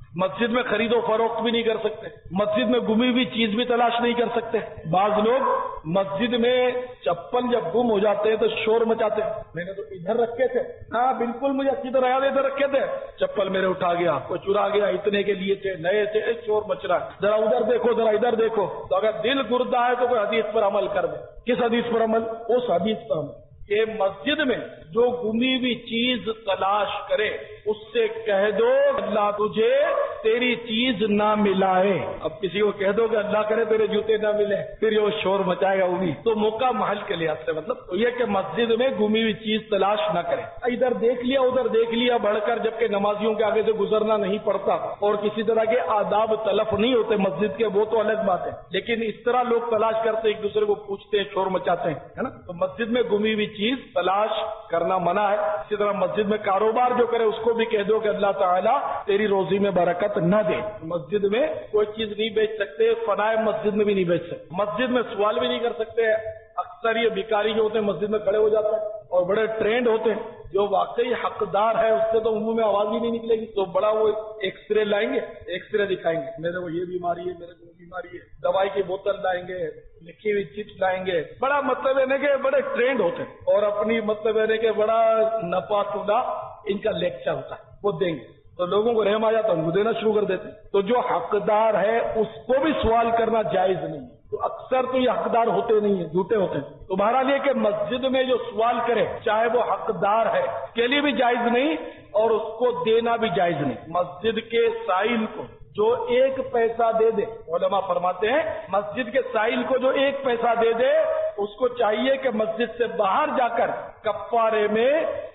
مسجد میں خرید و فروخت بھی نہیں کر سکتے، مسجد میں گمی ہوئی چیز بھی تلاش نہیں کر سکتے۔ بعض لوگ مسجد میں چپل جب گم ہو جاتے ہیں تو شور مچاتے ہیں، میں نے تو ادھر رکھے تھے، ہاں بالکل مجھے اچھی طرح یاد ہے ادھر رکھے تھے، چپل میرے اٹھا گیا، کوئی چرا گیا، اتنے کے لیے تھے، نئے تھے، شور مچ رہا ہے، ذرا ادھر دیکھو ذرا ادھر دیکھو۔ تو اگر دل گردہ ہے تو کوئی حدیث پر عمل کر دے۔ کس حدیث پر عمل؟ اس حدیث پر عمل کہ مسجد میں جو گمی ہوئی چیز تلاش کرے اس سے کہہ دو اللہ تجھے تیری چیز نہ ملائے۔ اب کسی کو کہہ دو کہ اللہ کرے تیرے جوتے نہ ملے، پھر یہ شور مچائے گا وہ بھی، تو موقع محل کے لحاظ سے مطلب تو یہ کہ مسجد میں گمی ہوئی چیز تلاش نہ کرے۔ ادھر دیکھ لیا ادھر دیکھ لیا بڑھ کر، جبکہ نمازیوں کے آگے سے گزرنا نہیں پڑتا اور کسی طرح کے آداب تلف نہیں ہوتے مسجد کے، وہ تو الگ بات ہے، لیکن اس طرح لوگ تلاش کرتے ایک دوسرے کو پوچھتے ہیں، شور مچاتے ہیں، ہے نا۔ تو مسجد میں گمی ہوئی چیز تلاش کرنا منع ہے۔ اسی طرح مسجد میں کاروبار جو کرے اس کو بھی کہہ دو کہ اللہ تعالیٰ تیری روزی میں برکت نہ دے۔ مسجد میں کوئی چیز نہیں بیچ سکتے، فنائے مسجد میں بھی نہیں بیچ سکتے، مسجد میں سوال بھی نہیں کر سکتے۔ اکثر یہ بھکاری جو ہوتے ہیں مسجد میں کھڑے ہو جاتے ہیں اور بڑے ٹرینڈ ہوتے ہیں، جو واقعی حقدار ہے اس سے تو منہ میں آواز بھی نہیں نکلے گی، تو بڑا وہ ایکس رے لائیں گے، ایکس رے دکھائیں گے، میرے کو یہ بیماری ہے، میرے کو وہ بیماری ہے، دوائی کی بوتل لائیں گے، لکھی ہوئی چپس لائیں گے، بڑا مطلب ہے کہ بڑے ٹرینڈ ہوتے ہیں اور اپنی مطلب ہے کہ بڑا نفع تولا ان کا لیکچر ہوتا ہے وہ دیں گے، تو لوگوں کو رحم آ جاتا ہے ان کو دینا شروع کر دیتے ہیں۔ تو جو حقدار ہے اس کو بھی سوال کرنا جائز نہیں ہے، تو اکثر تو یہ حقدار ہوتے نہیں ہیں، جھوٹے ہوتے ہیں۔ تو بہرحال یہ کہ مسجد میں جو سوال کرے چاہے وہ حقدار ہے اس کے لیے بھی جائز نہیں اور اس کو دینا بھی جائز نہیں۔ مسجد کے سائل کو جو ایک پیسہ دے دے، علماء فرماتے ہیں مسجد کے سائل کو جو ایک پیسہ دے دے اس کو چاہیے کہ مسجد سے باہر جا کر کفارے میں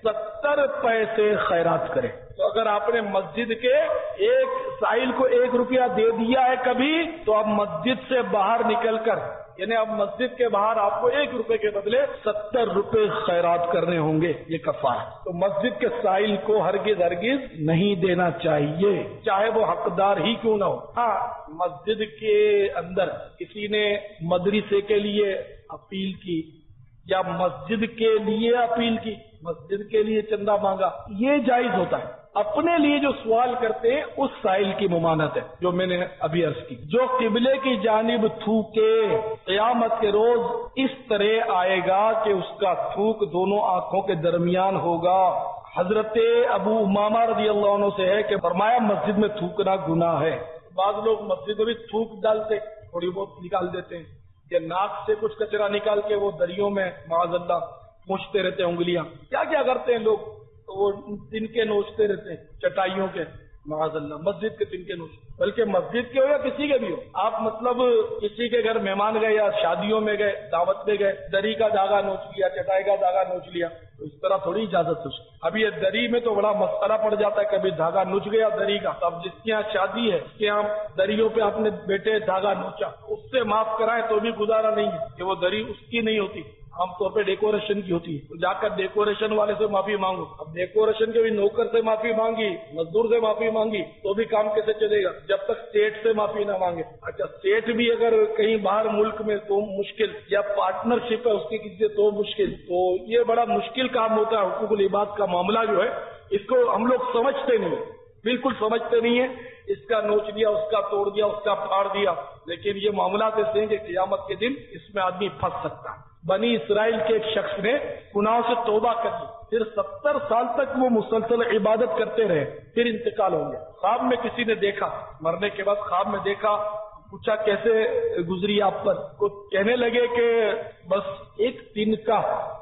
70 پیسے خیرات کرے۔ تو اگر آپ نے مسجد کے ایک سائل کو 1 روپیہ دے دیا ہے کبھی، تو اب مسجد سے باہر نکل کر یعنی اب مسجد کے باہر آپ کو 1 روپے کے بدلے 70 روپے خیرات کرنے ہوں گے، یہ کفارہ۔ تو مسجد کے سائل کو ہرگز نہیں دینا چاہیے، چاہے وہ حقدار ہی کیوں نہ ہو۔ ہاں مسجد کے اندر کسی نے مدرسے کے لیے اپیل کی یا مسجد کے لیے اپیل کی، مسجد کے لیے چندہ مانگا، یہ جائز ہوتا ہے۔ اپنے لیے جو سوال کرتے ہیں اس سائل کی ممانعت ہے جو میں نے ابھی عرض کی۔ جو قبلے کی جانب تھوکے قیامت کے روز اس طرح آئے گا کہ اس کا تھوک دونوں آنکھوں کے درمیان ہوگا۔ حضرت ابو امامہ رضی اللہ عنہ سے ہے کہ فرمایا مسجد میں تھوکنا گناہ ہے۔ بعض لوگ مسجد میں بھی تھوک ڈالتے، تھوڑی بہت نکال دیتے ہیں، یا ناک سے کچھ کچرا نکال کے وہ دریوں میں معاذ اللہ پہنچتے رہتے ہیں، انگلیاں کیا کیا کرتے ہیں لوگ، وہ تنکے نوچتے رہتے ہیں چٹائیوں کے، معاذ اللہ مسجد کے تنکے نوچ، بلکہ مسجد کے ہو یا کسی کے بھی ہو، آپ مطلب کسی کے گھر مہمان گئے یا شادیوں میں گئے، دعوت میں گئے، دری کا دھاگا نوچ لیا، چٹائی کا دھاگا نوچ لیا، تو اس طرح تھوڑی اجازت ہے۔ اب یہ دری میں تو بڑا مسئلہ پڑ جاتا ہے، کبھی دھاگا نوچ گیا دری کا، اب جس کے یہاں شادی ہے اس کے یہاں دریوں پہ آپ نے بیٹے دھاگا نوچا، اس سے معاف کرائیں تو بھی گزارا نہیں ہے کہ وہ دری اس کی نہیں ہوتی، عام طور پہ ڈیکوریشن کی ہوتی ہے، تو جا کر ڈیکوریشن والے سے معافی مانگو۔ اب ڈیکوریشن کے بھی نوکر سے معافی مانگی، مزدور سے معافی مانگی تو بھی کام کیسے چلے گا جب تک سیٹ سے معافی نہ مانگے۔ اچھا سیٹ بھی اگر کہیں باہر ملک میں تو مشکل، یا پارٹنرشپ ہے اس کی کسی سے تو مشکل، تو یہ بڑا مشکل کام ہوتا ہے۔ حقوق العباد کا معاملہ جو ہے اس کو ہم لوگ سمجھتے نہیں، بالکل سمجھتے نہیں ہیں، اس کا نوچ دیا، اس کا توڑ دیا، اس کا پھاڑ دیا، لیکن یہ معاملات ایسے ہیں کہ قیامت کے دن اس میں آدمی پھنس سکتا ہے۔ بنی اسرائیل کے ایک شخص نے گناہوں سے توبہ کر لی، پھر 70 سال تک وہ مسلسل عبادت کرتے رہے، پھر انتقال ہو گیا۔ خواب میں کسی نے دیکھا، مرنے کے بعد خواب میں دیکھا، پوچھا کیسے گزری آپ پر، کو کہنے لگے کہ بس ایک تنکا،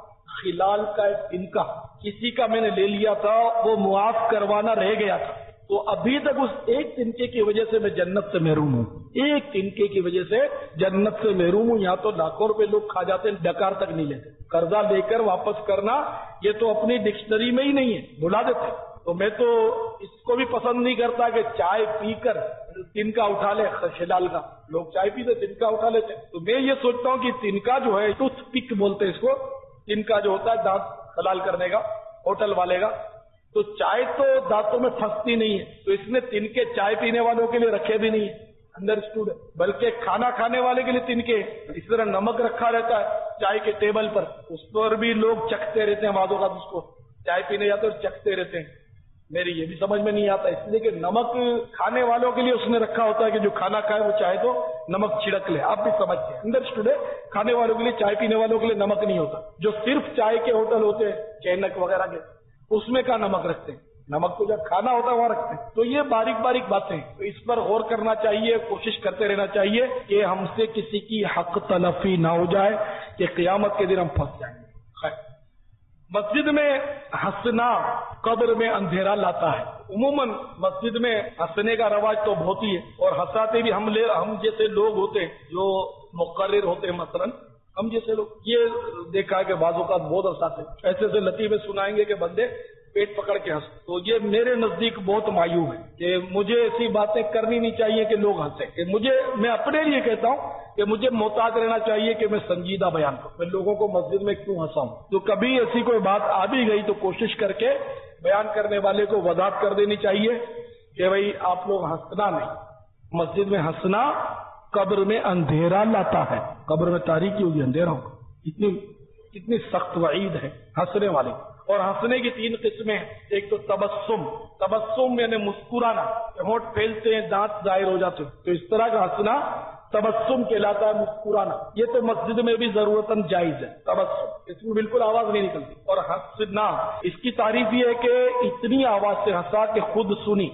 خلال کا ایک تنکا کسی کا میں نے لے لیا تھا، وہ معاف کروانا رہ گیا تھا، تو ابھی تک اس ایک تنکے کی وجہ سے میں جنت سے محروم ہوں، ایک تنکے کی وجہ سے جنت سے محروم ہوں۔ یہاں تو لاکھوں روپے لوگ کھا جاتے ہیں، ڈکار تک نہیں لیتے، قرضہ لے کر واپس کرنا یہ تو اپنی ڈکشنری میں ہی نہیں ہے، بلا دیتے۔ تو میں تو اس کو بھی پسند نہیں کرتا کہ چائے پی کر تنکا اٹھا لے، خلال کا، لوگ چائے پیتے تنکا اٹھا لیتے، تو میں یہ سوچتا ہوں کہ تنکا جو ہے ٹوتھ پک بولتے ہیں اس کو، تنکا جو ہوتا ہے دانت خلال کرنے کا ہوٹل والے کا، تو چائے تو دانتوں میں پھنستی نہیں ہے، تو اس نے تنکے چائے پینے والوں کے لیے رکھے بھی نہیں ہے، انڈرسٹوڈ ہے، بلکہ کھانا کھانے والے کے لیے تنکے، اس طرح نمک رکھا رہتا ہے چائے کے ٹیبل پر، اس پر بھی لوگ چکھتے رہتے ہیں، بعض اوقات اس کو چائے پینے جاتے اور چکھتے رہتے ہیں، میری یہ بھی سمجھ میں نہیں آتا، اس لیے کہ نمک کھانے والوں کے لیے اس نے رکھا ہوتا ہے کہ جو کھانا کھائے وہ چاہے تو نمک چھڑک لے. آپ بھی سمجھتے ہیں انڈرسٹوڈ ہے. کھانے والوں کے لیے، چائے پینے والوں کے لیے نمک نہیں ہوتا. جو صرف چائے کے ہوٹل ہوتے ہیں چینک وغیرہ کے، اس میں کہاں نمک رکھتے ہیں. نمک تو جب کھانا ہوتا ہے وہاں رکھتے ہیں. تو یہ باریک باریک باتیں، تو اس پر غور کرنا چاہیے، کوشش کرتے رہنا چاہیے کہ ہم سے کسی کی حق تلفی نہ ہو جائے کہ قیامت کے دن ہم پھنس جائیں گے. مسجد میں ہنسنا قبر میں اندھیرا لاتا ہے. عموماً مسجد میں ہنسنے کا رواج تو بہت ہی ہے، اور ہنساتے بھی ہم جیسے لوگ ہوتے جو مقرر ہوتے ہیں. مثلا ہم جیسے لوگ یہ دیکھا ہے کہ بعض اوقات بہت ہنساتے، ایسے ایسے لطیفے سنائیں گے کہ بندے پیٹ پکڑ کے ہنس. تو یہ میرے نزدیک بہت مایوب ہے کہ مجھے ایسی باتیں کرنی نہیں چاہیے کہ لوگ ہنسیں. کہ میں اپنے لیے کہتا ہوں کہ مجھے محتاط رہنا چاہیے کہ میں سنجیدہ بیان کروں. میں لوگوں کو مسجد میں کیوں ہنساؤں؟ تو کبھی ایسی کوئی بات آ بھی گئی تو کوشش کر کے بیان کرنے والے کو وضاحت کر دینی چاہیے کہ بھائی آپ لوگ ہنسنا نہیں. مسجد میں ہنسنا قبر میں اندھیرا لاتا ہے. قبر میں تاریکی ہوگی، اندھیرا ہوگا. اتنی سخت وعید ہے ہنسنے والے. اور ہنسنے کی 3 قسمیں ہیں. ایک تو تبسم یعنی مسکرانا، ہونٹ پھیلتے ہیں، دانت ظاہر ہو جاتے ہیں، تو اس طرح کا ہنسنا تبسم کہلاتا ہے، مسکرانا. یہ تو مسجد میں بھی ضرورتاً جائز ہے. تبسم، اس میں بالکل آواز نہیں نکلتی. اور ہنسنا، اس کی تعریف یہ ہے کہ اتنی آواز سے ہنسا کہ خود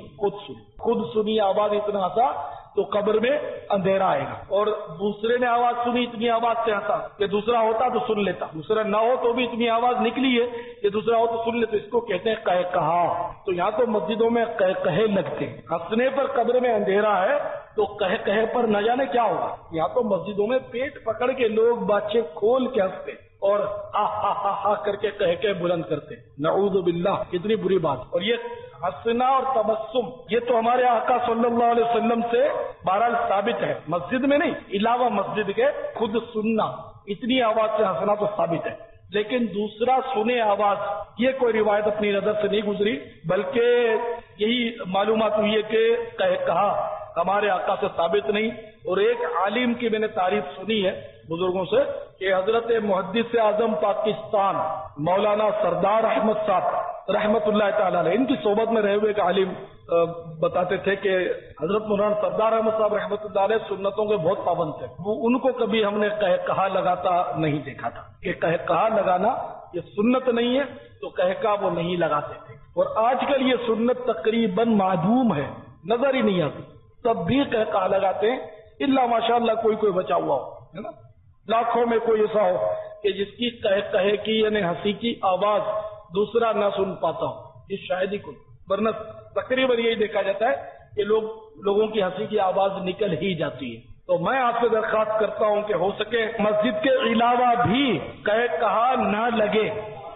سنی آواز اتنا ہنسا تو قبر میں اندھیرا آئے گا. اور دوسرے نے آواز سنی، اتنی آواز سے ہنسا کہ دوسرا ہوتا تو سن لیتا، دوسرا نہ ہو تو بھی اتنی آواز نکلی ہے کہ دوسرا ہو تو سن لیتا. اس کو کہتے ہیں قہقہا. تو یہاں تو مسجدوں میں قہقہے لگتے ہیں. ہنسنے پر قبر میں اندھیرا ہے تو قہقہے پر نہ جانے کیا ہوگا. یہاں تو مسجدوں میں پیٹ پکڑ کے لوگ باتیں کھول کے ہنستے اور آ کر کے قہقہے بلند کرتے. نعوذ باللہ، کتنی بری بات. اور یہ ہنسنا اور تبسم یہ تو ہمارے آقا صلی اللہ علیہ وسلم سے بہرحال ثابت ہے. مسجد میں نہیں، علاوہ مسجد کے خود سننا، اتنی آواز سے ہنسنا تو ثابت ہے. لیکن دوسرا سنے آواز، یہ کوئی روایت اپنی نظر سے نہیں گزری، بلکہ یہی معلومات ہوئی ہے کہ کہا ہمارے آقا سے ثابت نہیں. اور ایک عالم کی میں نے تعریف سنی ہے بزرگوں سے کہ حضرت محدث اعظم پاکستان مولانا سردار احمد صاحب رحمت اللہ تعالی علیہ، ان کی صحبت میں رہے ہوئے ایک عالم بتاتے تھے کہ حضرت مولانا سردار احمد صاحب رحمت اللہ علیہ سنتوں کے بہت پابند تھے. ان کو کبھی ہم نے قہقہا لگاتا نہیں دیکھا تھا. کہ قہقہا لگانا یہ سنت نہیں ہے تو قہقہا وہ نہیں لگاتے تھے. اور آج کل یہ سنت تقریباً معدوم ہے، نظر ہی نہیں آتی. تب بھی قہقہا لگاتے ہیں، الا ماشاءاللہ کوئی بچا ہوا ہو، ہے نا. لاکھوں میں کوئی ایسا ہو کہ جس کی قہقہے کی یعنی ہنسی کی آواز دوسرا نہ سن پاتا ہو، یہ شاید ہی کوئی. ورنہ تقریباً یہی دیکھا جاتا ہے کہ لوگوں کی ہنسی کی آواز نکل ہی جاتی ہے. تو میں آپ سے درخواست کرتا ہوں کہ ہو سکے مسجد کے علاوہ بھی قہقہا نہ لگے،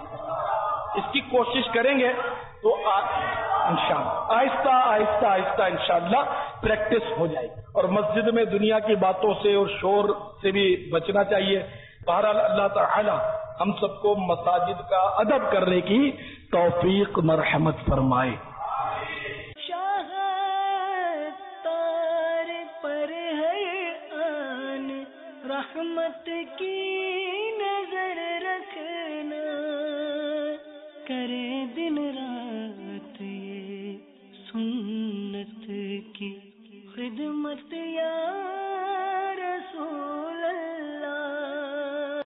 اس کی کوشش کریں گے تو انشاءاللہ آہستہ آہستہ انشاءاللہ پریکٹس ہو جائے گی. اور مسجد میں دنیا کی باتوں سے اور شور سے بھی بچنا چاہیے. بہرحال اللہ تعالی ہم سب کو مساجد کا ادب کرنے کی توفیق مرحمت فرمائے. شاہ تار پر ہے آن رحمت کی